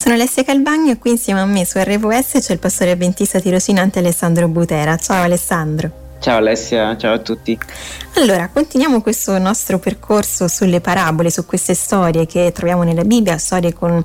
Sono Alessia Calvagno e qui insieme a me su RVS c'è il pastore avventista tirocinante Alessandro Butera. Ciao Alessandro. Ciao Alessia, ciao a tutti. Allora, continuiamo questo nostro percorso sulle parabole, su queste storie che troviamo nella Bibbia, storie con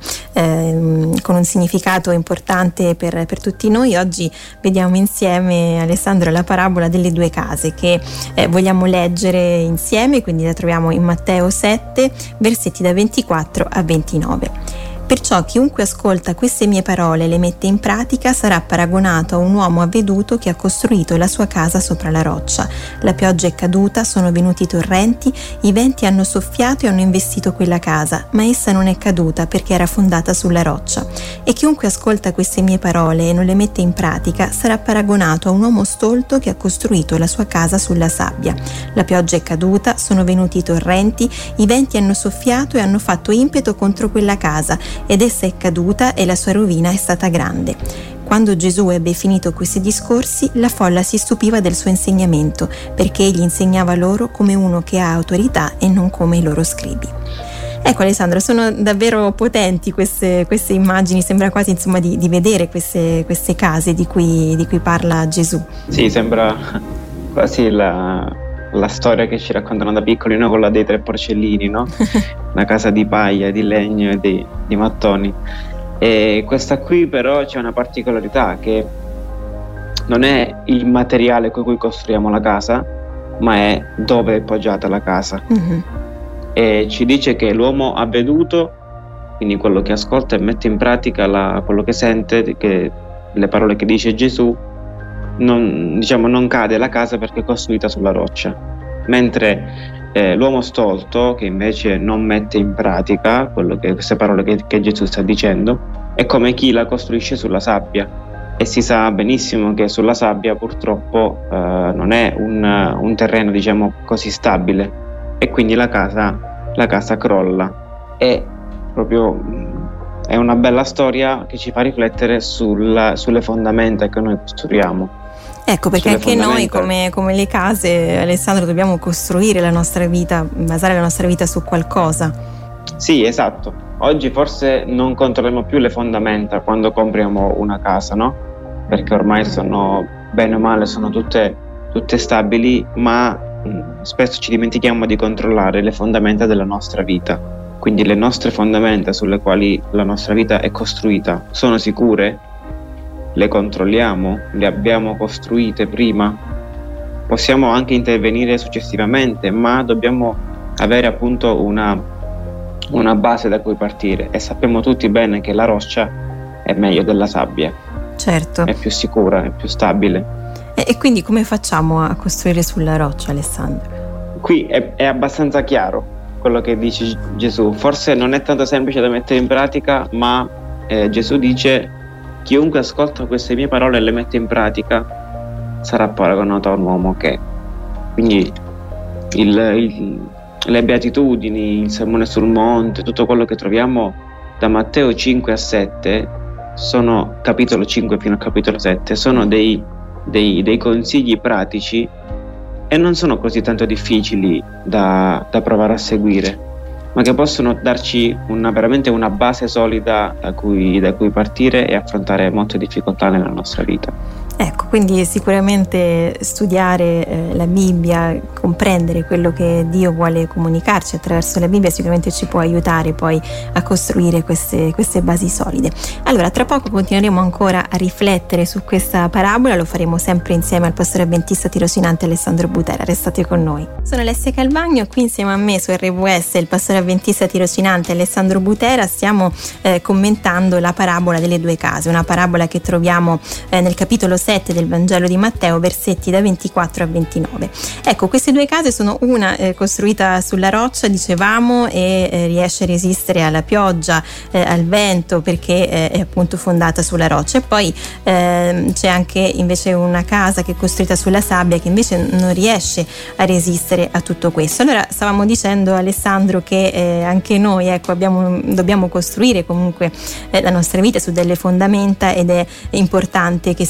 un significato importante per tutti noi. Oggi vediamo insieme, Alessandro, la parabola delle due case che vogliamo leggere insieme, quindi la troviamo in Matteo 7, versetti da 24 a 29. Perciò chiunque ascolta queste mie parole e le mette in pratica sarà paragonato a un uomo avveduto che ha costruito la sua casa sopra la roccia. La pioggia è caduta, sono venuti i torrenti, i venti hanno soffiato e hanno investito quella casa, ma essa non è caduta perché era fondata sulla roccia. E chiunque ascolta queste mie parole e non le mette in pratica sarà paragonato a un uomo stolto che ha costruito la sua casa sulla sabbia. La pioggia è caduta, sono venuti i torrenti, i venti hanno soffiato e hanno fatto impeto contro quella casa, ed essa è caduta e la sua rovina è stata grande. Quando Gesù ebbe finito questi discorsi, la folla si stupiva del suo insegnamento, perché egli insegnava loro come uno che ha autorità e non come i loro scribi. Ecco Alessandro, sono davvero potenti queste immagini, sembra quasi insomma di vedere queste case di cui parla Gesù. Sì, sembra quasi la storia che ci raccontano da piccoli, no? Quella dei tre porcellini, no? Una casa di paglia, di legno e di mattoni. E questa qui però c'è una particolarità, che non è il materiale con cui costruiamo la casa, ma è dove è poggiata la casa. Mm-hmm. E ci dice che l'uomo avveduto, quindi quello che ascolta e mette in pratica quello che sente, che le parole che dice Gesù, non cade la casa perché è costruita sulla roccia, mentre l'uomo stolto, che invece non mette in pratica queste parole che Gesù sta dicendo, è come chi la costruisce sulla sabbia, e si sa benissimo che sulla sabbia purtroppo non è un terreno così stabile, e quindi la casa crolla. È una bella storia che ci fa riflettere sulle fondamenta che noi costruiamo. Ecco, perché anche noi come le case, Alessandro, dobbiamo costruire la nostra vita, basare la nostra vita su qualcosa. Sì, esatto. Oggi forse non controlliamo più le fondamenta quando compriamo una casa, no? Perché ormai sono, bene o male, sono tutte stabili, ma spesso ci dimentichiamo di controllare le fondamenta della nostra vita. Quindi le nostre fondamenta sulle quali la nostra vita è costruita sono sicure? Le controlliamo? Le abbiamo costruite prima? Possiamo anche intervenire successivamente, ma dobbiamo avere appunto una base da cui partire, e sappiamo tutti bene che la roccia è meglio della sabbia. Certo. È più sicura, è più stabile. E quindi come facciamo a costruire sulla roccia, Alessandro? Qui è abbastanza chiaro quello che dice Gesù. Forse non è tanto semplice da mettere in pratica, ma Gesù dice: chiunque ascolta queste mie parole e le mette in pratica sarà paragonato a un uomo che. Quindi le beatitudini, il sermone sul monte, tutto quello che troviamo da Matteo 5 a 7, sono capitolo 5 fino al capitolo 7, sono dei consigli pratici, e non sono così tanto difficili da provare a seguire, ma che possono darci veramente una base solida da cui partire e affrontare molte difficoltà nella nostra vita. Ecco, quindi sicuramente studiare la Bibbia, comprendere quello che Dio vuole comunicarci attraverso la Bibbia sicuramente ci può aiutare poi a costruire queste basi solide. Allora, tra poco continueremo ancora a riflettere su questa parabola, lo faremo sempre insieme al pastore avventista tirocinante Alessandro Butera. Restate con noi. Sono Alessia Calvagno, qui insieme a me su RVS il pastore avventista tirocinante Alessandro Butera. Stiamo commentando la parabola delle due case, una parabola che troviamo nel capitolo 7 del Vangelo di Matteo, versetti da 24 a 29. Ecco, queste due case sono una costruita sulla roccia, dicevamo, e riesce a resistere alla pioggia, al vento, perché è appunto fondata sulla roccia, e poi c'è anche invece una casa che è costruita sulla sabbia, che invece non riesce a resistere a tutto questo. Allora, stavamo dicendo, Alessandro, che anche noi dobbiamo costruire comunque la nostra vita su delle fondamenta, ed è importante che siano solide.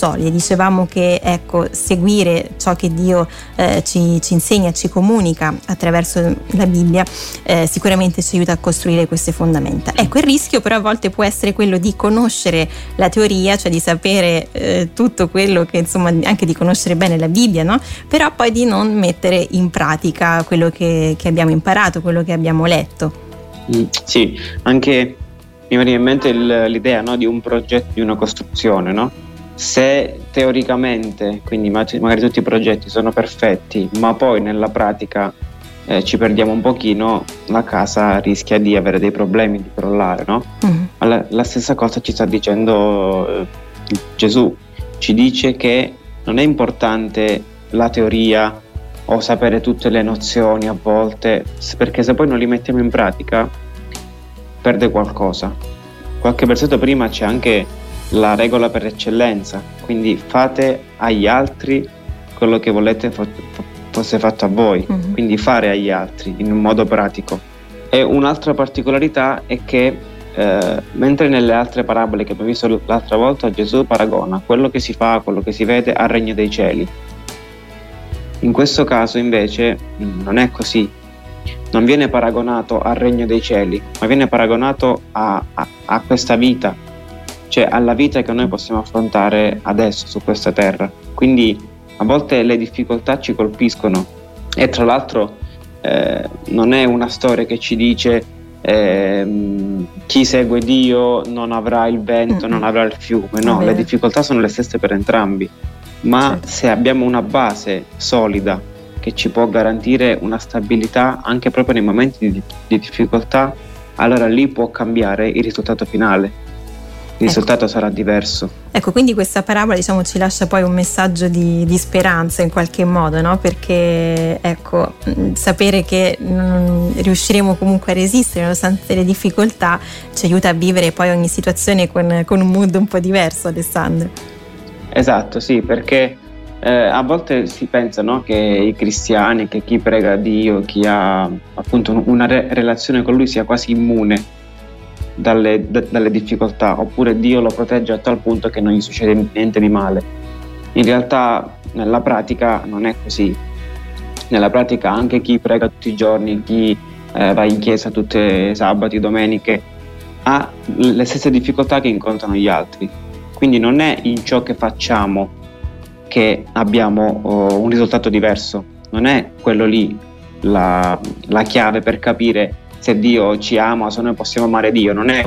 solide. Dicevamo che ecco, seguire ciò che Dio ci insegna, ci comunica attraverso la Bibbia sicuramente ci aiuta a costruire queste fondamenta. Ecco, il rischio però a volte può essere quello di conoscere la teoria, cioè di sapere tutto quello che, insomma, anche di conoscere bene la Bibbia, no? Però poi di non mettere in pratica quello che abbiamo imparato, quello che abbiamo letto. Sì, anche mi viene in mente l'idea, no, di un progetto, di una costruzione, no? Se teoricamente, quindi magari tutti i progetti sono perfetti, ma poi nella pratica ci perdiamo un pochino, la casa rischia di avere dei problemi, di crollare, no? La stessa cosa ci sta dicendo Gesù. Ci dice che non è importante la teoria o sapere tutte le nozioni a volte, perché se poi non li mettiamo in pratica perde qualcosa. Qualche versetto prima c'è anche la regola per eccellenza, quindi fate agli altri quello che volete fosse fatto a voi, quindi fare agli altri in un modo pratico. E un'altra particolarità è che mentre nelle altre parabole che abbiamo visto l'altra volta, Gesù paragona quello che si fa, quello che si vede al regno dei cieli. In questo caso invece non è così, non viene paragonato al regno dei cieli, ma viene paragonato a questa vita, cioè alla vita che noi possiamo affrontare adesso su questa terra. Quindi a volte le difficoltà ci colpiscono e tra l'altro non è una storia che ci dice chi segue Dio non avrà il vento, non avrà il fiume, no, le difficoltà sono le stesse per entrambi, ma certo, se abbiamo una base solida che ci può garantire una stabilità anche proprio nei momenti di difficoltà, allora lì può cambiare il risultato finale. Il risultato sarà diverso. Ecco, quindi questa parabola, diciamo, ci lascia poi un messaggio di speranza in qualche modo, no? Perché ecco, sapere che riusciremo comunque a resistere nonostante le difficoltà ci aiuta a vivere poi ogni situazione con un mood un po' diverso, Alessandro. Esatto, sì, perché a volte si pensa, no, che i cristiani, che chi prega Dio, chi ha appunto una relazione con Lui sia quasi immune dalle difficoltà, oppure Dio lo protegge a tal punto che non gli succede niente di male. In realtà nella pratica non è così. Nella pratica anche chi prega tutti i giorni, chi va in chiesa tutti i sabati, domeniche, ha le stesse difficoltà che incontrano gli altri. Quindi non è in ciò che facciamo che abbiamo un risultato diverso, non è quello lì la chiave per capire se Dio ci ama o se noi possiamo amare Dio. Non è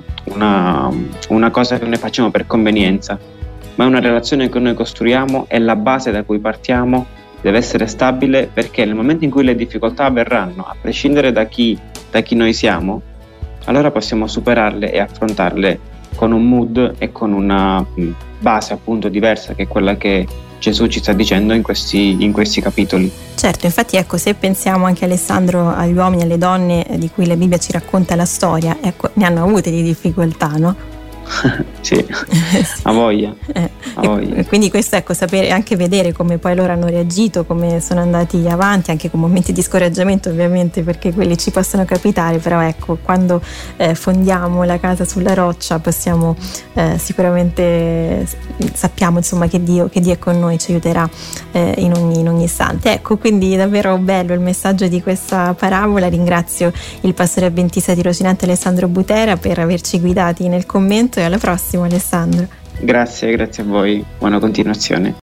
una cosa che noi facciamo per convenienza, ma è una relazione che noi costruiamo e la base da cui partiamo deve essere stabile, perché nel momento in cui le difficoltà avverranno, a prescindere da chi noi siamo, allora possiamo superarle e affrontarle con un mood e con una base appunto diversa, che è quella che Gesù ci sta dicendo in questi capitoli. Certo, infatti ecco, se pensiamo anche, Alessandro, agli uomini e alle donne di cui la Bibbia ci racconta la storia, ecco, ne hanno avute di difficoltà, no? Sì, a voglia. Quindi questo, ecco, sapere, anche vedere come poi loro hanno reagito, come sono andati avanti, anche con momenti di scoraggiamento ovviamente, perché quelli ci possono capitare, però ecco, quando fondiamo la casa sulla roccia possiamo sicuramente, sappiamo insomma che Dio è con noi, ci aiuterà in ogni istante. Ecco, quindi davvero bello il messaggio di questa parabola. Ringrazio il pastore avventista di Rocinante Alessandro Butera per averci guidati nel commento, e alla prossima, Alessandro. Grazie a voi, buona continuazione.